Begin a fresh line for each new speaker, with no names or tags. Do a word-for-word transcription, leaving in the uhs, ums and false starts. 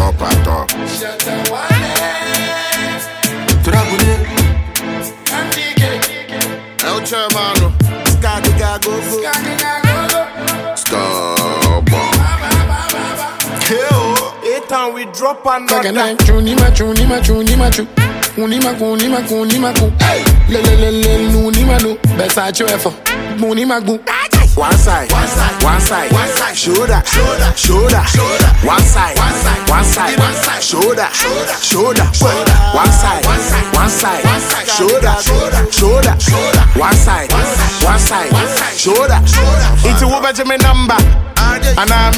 top at top. Trabule. El Germano. Skadiga go go. Stop. Kill. Eight time we drop another.
Chuni ma chuni ma chuni ma chu. Uni ma kuni ma kuni ma ku. Le le le le nuni ma nu. Besa chwefa. Muni ma gu.
One side, one side, one side, one side, shoulder, shoulder, shoulder, shoulder, one side, one side, one side, one side, shoulder, shoulder, shoulder, one side, one side, one side, one side, shoulder, shoulder, shoulder, shoulder, one side, one side, one side, shoulder. It's a woman to me number, and I'm